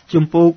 ជំពូក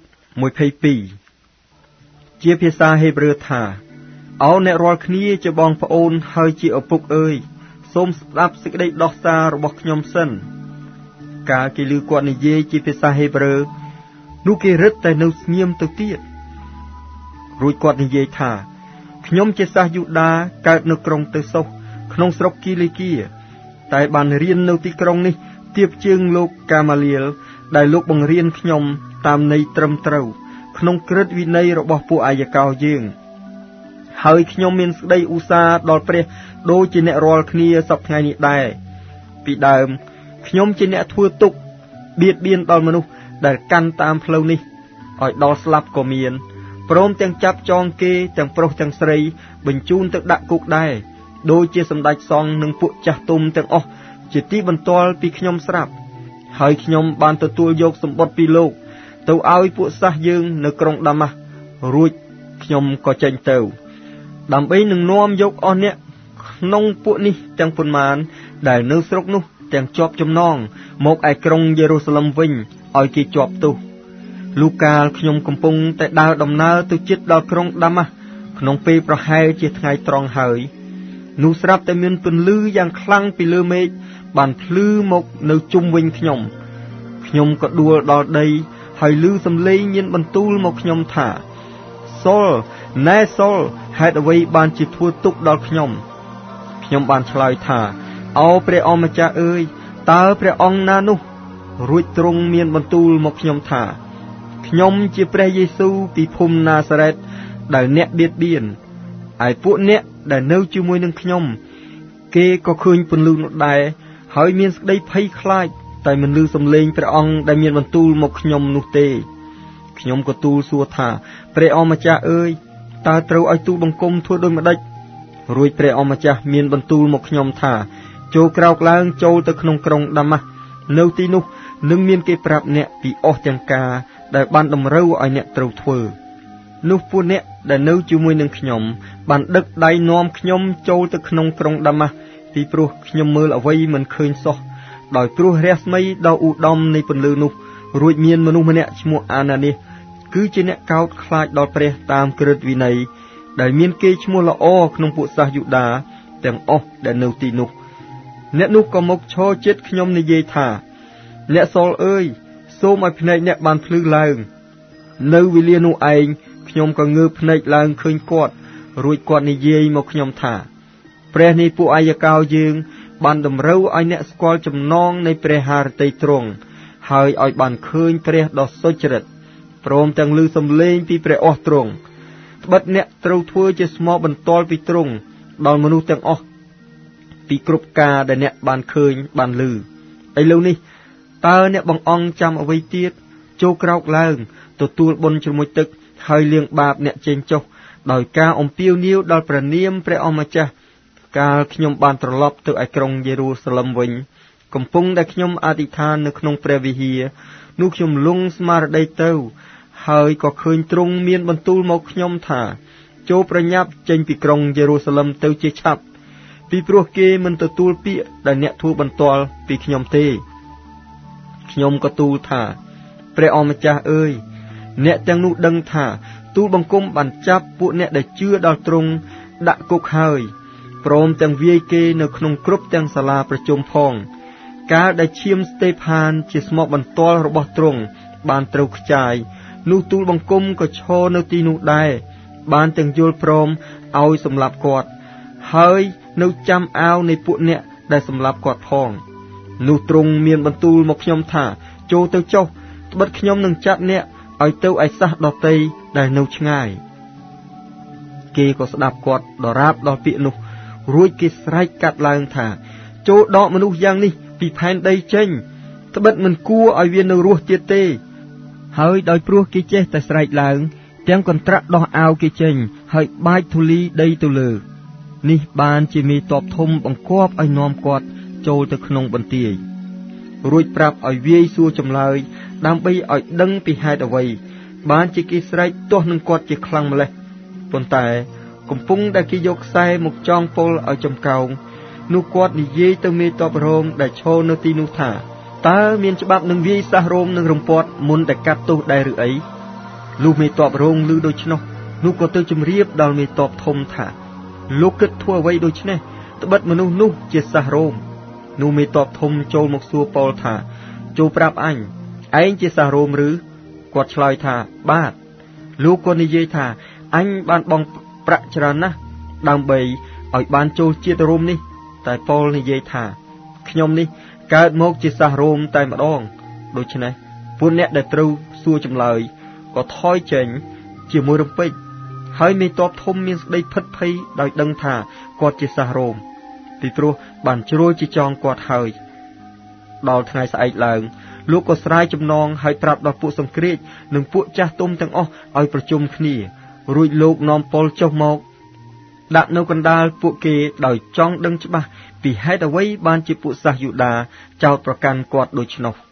22ជាភាសាហេប្រឺថាអោអ្នករាល់គ្នាជាបងប្អូនហើយជាឪពុកអើយសូមស្ដាប់សេចក្តីដោះសាររបស់ខ្ញុំសិនកាលគេឮគាត់និយាយជាភាសាហេប្រឺនោះគេរឹតតែនៅស្ងៀមទៅទៀតរួចគាត់និយាយថាខ្ញុំជាសាសយូដាកើតនៅក្រុងតឺសូសក្នុងស្រុកគីលីគីតែបានរៀននៅទីក្រុងនេះទៀបជើងលោកកាម៉ាលៀលដែលលោកបង្រៀនខ្ញុំតាមន័យត្រឹមត្រូវក្នុងក្រឹតវិន័យរបស់ពួកអាយកោយើងហើយខ្ញុំមានសេចក្តីឧស្សាហ៍ដល់ព្រះដូចជាអ្នករាល់គ្នាសពថ្ងៃនេះដែរពីដើមខ្ញុំជាអ្នកធ្វើទុក្ខបៀតបៀនដល់មនុស្សដែលកាន់តាមផ្លូវនេះឲ្យដល់ស្លាប់ក៏មានព្រមទាំងចាប់ចងគេទាំងប្រុសទាំងស្រីបញ្ជូនទៅដាក់គុកដែរដូចជាសម្ដេចសង្ឃនិងពួកចាស់ទុំទាំងអស់ជាទីបន្ទាល់ពីខ្ញុំស្រាប់ហើយខ្ញុំបានទទួលយកសម្បត្តិពីលោកទៅឲ្យពួកសាសយើងនៅក្រុងដាម៉ាស់រួចខ្ញុំក៏ចេញទៅដើម្បីនឹងនាំយកអស់អ្នកក្នុងពួកនេះទាំងប៉ុន្មានដែលនៅស្រុកនោះទាំងជាប់ចំណងមកឯក្រុងយេរូសាឡិមវិញឲ្យគេជាប់ទោសលូកាលខ្ញុំកំពុងតែដើរដំណើរទៅជិតដល់ក្រុងដាម៉ាស់ក្នុងពេលប្រហែលជាថ្ងៃត្រង់ហើយនោះស្រាប់តែមានពន្លឺយ៉ាងខ្លាំងពីលើមេឃបានភ្លឺមកនៅជុំវិញខ្ញុំក៏ដួលដល់ដីហើយឮសំឡេងមានបន្ទូលមកខ្ញុំថាសុលណែសុលហេតុអ្វីបានជាធ្វើទុក្ខដល់ខ្ញុំបានឆ្លើយថាអោព្រះអម្ចាស់អើយតើព្រះអង្គណានោះរួចទ្រង់មានបន្ទូលមកខ្ញុំថាខ្ញុំជាព្រះយេស៊ូវពីភូមិណាសារ៉េតដែលអ្នកបៀតបៀនឯពួកអ្នកដែលនៅជាមួយនឹងខ្ញុំគេក៏ឃើញពន្លឺនោះដែរហើយមានសេចក្តីភ័យខ្លាចតែមិនឮសំឡេងព្រះអង្គដែលមានបន្ទូលមកខ្ញុំនោះទេខ្ញុំក៏ទូលសួរថាព្រះអម្ចាស់អើយតើត្រូវឲ្យទូលបង្គំធ្វើដូចម្ដេចរួចព្រះអម្ចាស់មានបន្ទូលមកខ្ញុំថាចូលក្រោកឡើងចូលទៅក្នុងក្រុងដាម៉ាស់នៅទីនោះនឹងមានគេប្រាប់អ្នកពីអស់ទាំងការដែលបានតម្រូវឲ្យអ្នកត្រូវធ្វើនោះពួកអ្នកដែលនៅជាមួយនឹងខ្ញុំបានដឹកដៃនាំខ្ញុំចូលទៅក្នុងក្រុងដាម៉ាស់ពីព្រោះខ្ញុំមើលអ្វីមិនឃើញសោះដោយព្រោះរស្មីដ៏ឧត្តមនៃពន្លឺនោះរួចមានមនុស្សម្នាក់ឈ្មោះអាណានីសគឺជាអ្នកកោតខ្លាចដល់ព្រះតាមក្រឹតវិន័យដែលមានគេឈ្មោះល្អក្នុងពួកសាសយូដាទាំងអស់ដែលនៅទីនោះអ្នកនោះក៏មកឈរជិតខ្ញុំនិយាយថាអ្នកសុលអើយសូមឲ្យភ្នែកអ្នកបានភ្លឺឡើងនៅវេលានោះឯងខ្ញុំក៏ងើបភ្នែកឡើងឃើញគាត់រួចគាត់និយាយមកខ្ញុំថាព្រះនៃពួកអាយកោយើងបានតម្រូវឲ្យអ្នកស្គាល់ចំណងនៃព្រះハរតីទ្រង់ហើយឲ្យបានឃើញព្រះដ៏សុចរិតព្រមទាំងឮសំឡេងពីព្រះអស់ទ្រង់ត្បិតអ្នកត្រូវធ្វើជាស្មោះបន្ទាល់ពីទ្រង់ដល់មនុស្សទាំងអស់ពីគ្រប់ការដែលអ្នកបានឃើញបានឮឥឡូវនេះតើអ្នកបង្អង់ចាំអ្វីទៀតចូលក្រោកឡើងទទួលបុណ្យជ្រមុជទឹកហើយលាងបាបអ្នកចេញចុះដោយការអំពាវនាវដល់ព្រះនាមព្រះអម្ចាស់កាលខ្ញុំបានត្រឡប់ទៅឯក្រុងយេរូសាឡិមវិញកំពុងដែលខ្ញុំអធិដ្ឋាននៅក្នុងព្រះវិហារនោះខ្ញុំលង់ស្មារតីទៅហើយក៏ឃើញទ្រង់មានបន្ទូលមកខ្ញុំថាចូលប្រញាប់ចេញពីក្រុងយេរូសាឡិមទៅជាឆាប់ពីព្រោះគេមិនទទួលពាក្យដែលអ្នកធ្វើបន្ទាល់ពីខ្ញុំទេខ្ញុំក៏ទូលថាព្រះអម្ចាស់អើយអ្នកទាំងនោះដឹងថាទូលបង្គំបានចាប់ពួកអ្នកដែលជឿដល់ទ្រង់ដាក់គុកហើយព្រមទាំងវាយគេនៅក្នុងគ្រប់ទាំងសាលាប្រជុំផងកាលដែលឈាមស្តេផានជាស្មោះបន្ទាល់របស់ទ្រង់បានត្រូវខ្ចាយនោះទូលបង្គំក៏ឈរនៅទីនោះដែរបានទាំងយល់ព្រមឲ្យសម្លាប់គាត់ហើយនៅចាំអាវនៃពួកអ្នកដែលសម្លាប់គាត់ផងនោះទ្រង់មានបន្ទូលមកខ្ញុំថាចូលទៅចុះត្បិតខ្ញុំនឹងចាត់អ្នកឲ្យទៅឯសាសដតីដែលនៅឆ្ងាយគេក៏ស្ដាប់គាត់ដរាបដល់ពាក្យនោះរួចគេស្រែកកាត់ឡើងថាចូលដកមនុស្សយ៉ាងនេះពីផែនដីចេញត្បិតមិនគួរឲ្យវានៅរស់ទៀតទេហើយដោយព្រោះគេចេះតែស្រែកឡើងទាំងកន្ត្រាក់ដោះអាវគេចេញហើយបាចធូលីដីទៅលើនេះបានជាមេតបធំបង្គាប់ឲ្យនាំគាត់ចូលទៅក្នុងបន្ទាយរួចប្រាប់ឲ្យវាយសួរចម្លើយដើម្បីឲ្យដឹងពីហេតុអ្វីបានជាគេស្រែកទាស់នឹងគាត់ជាខ្លាំងម្ល៉េះប៉ុន្តែកំពុងដែលគេយកខ្សែមកចងពលឲ្យចំកោងនោះគាត់និយាយទៅមេតបរងដែលឈរនៅទីនោះថាតើមានច្បាប់នឹងវាយសះរោមនឹងរំពាត់មុនតែកាត់ទោសដែរឬអីលុះមេតបរងឮដូច្នោះនោះក៏ទៅជម្រាបដល់មេតបធំថាលោកគិតធ្វើអ្វីដូច្នេះត្បិតមនុស្សនោះជាសះរោមនោះមេតបធំចូលមកសួរប៉ូលថាចូលប្រាប់អញឯងជាសះរោមឬគាត់ឆ្លើយថាបាទលោកក៏និយាយថាអញបានបង់ប្រាក់ច្រើនណាស់ដើម្បីឲ្យបានចូលជាតិរោមនេះតែប៉ូលនិយាយថាខ្ញុំនេះកើតមកជាសះរោមតែម្ដងដូច្នេះពួកអ្នកដែលត្រូវសួរចម្លើយក៏ថយចេញជាមួយរំពេចហើយមេតបធំមានស្ដីភិតភ័យដោយដឹងថាគាត់ជាសះរោមពីព្រោះបានជ្រួលជាចងគាត់ហើយដល់ថ្ងៃស្អែកឡើងលោកក៏ស្រាយចំណងហើយប្រាប់ដល់ពួកសង្គ្រាចនិងពួកចាស់ទុំទាំងអស់ឲ្យប្រជុំគ្នារួចលោកនាំពលចុះមកដាក់នៅកណ្ដាលពួកគេដោយចង់ដឹងច្បាស់ពីហេតុអ្វីបានជាពួកសាសយូដាចោទប្រកាន់គាត់ដូច្នោះ